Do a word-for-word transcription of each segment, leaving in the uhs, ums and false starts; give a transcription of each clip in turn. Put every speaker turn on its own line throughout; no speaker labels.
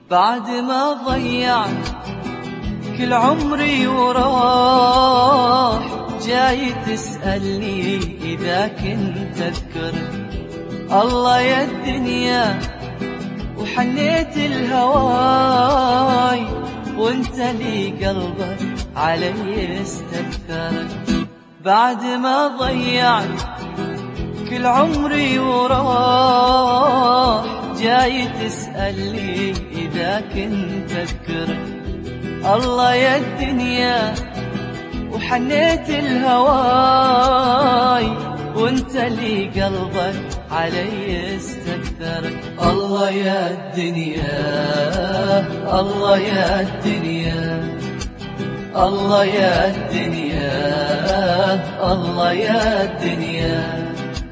بعد ما ضيعت كل عمري وراح، جاي تسألني إذا كنت أذكر الله يا الدنيا وحنيت الهواي، وانت لي قلبك علي استذكرك. بعد ما ضيعت كل عمري وراح، جاي تسألني إذا كنت أذكرك الله يا الدنيا وحنيت الهواي، وانت لي قلبك علي استكثرك. الله يا الدنيا الله يا الدنيا الله يا الدنيا الله يا الدنيا.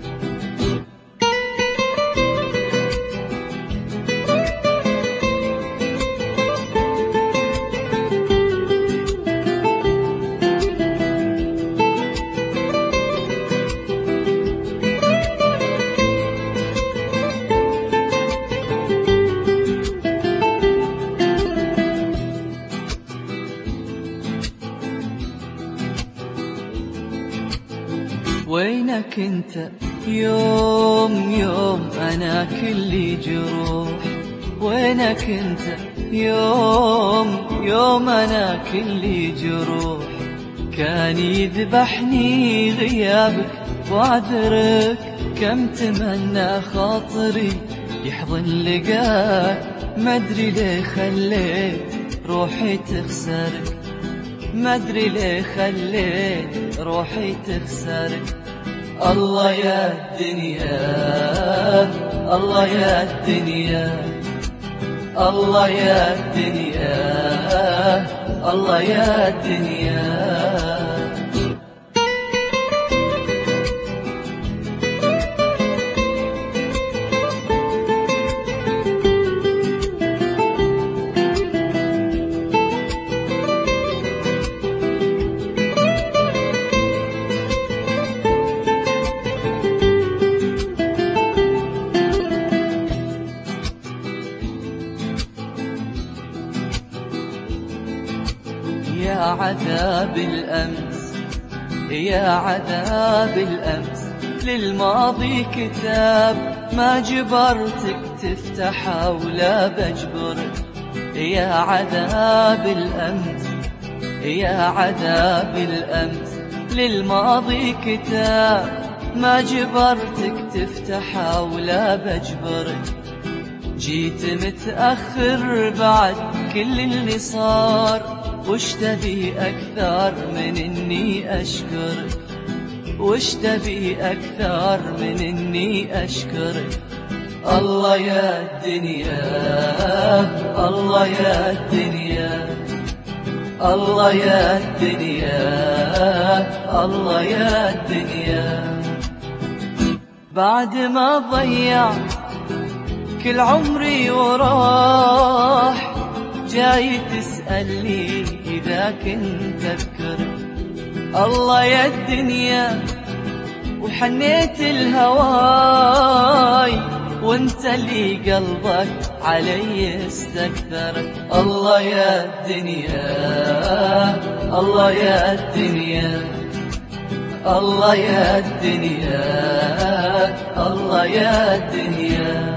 وينك انت يوم يوم انا كلي جروح، وينك انت يوم يوم انا كلي جروح. كان يذبحني غيابك واعذرك، كم تمنى خاطري يحضن لقاك، ما ادري ليه خليت روحي تخسرك، ما ادري ليه خليت روحي تخسرك. الله يا الدنيا الله يا الدنيا الله يا الدنيا الله يا الدنيا. يا عذاب الأمس يا عذاب الأمس، للماضي كتاب ما جبرتك تفتحه ولا بجبرك. يا عذاب الأمس يا عذاب الأمس، للماضي كتاب ما جبرتك تفتحه ولا بجبرك. جيت متأخر بعد كل اللي صار، وش تبي أكثر من إني أشكرك، وش تبي أكثر من إني أشكرك. الله يا الدنيا الله يا الدنيا الله يا الدنيا الله يا الدنيا. بعد ما ضيعت كل عمري وراح، جاي تسألني إذا كنت أذكرك الله يا الدنيا وحنيت الهواي، وانت اللي قلبك علي استكثرك. الله يا الدنيا الله يا الدنيا الله يا الدنيا الله يا الدنيا.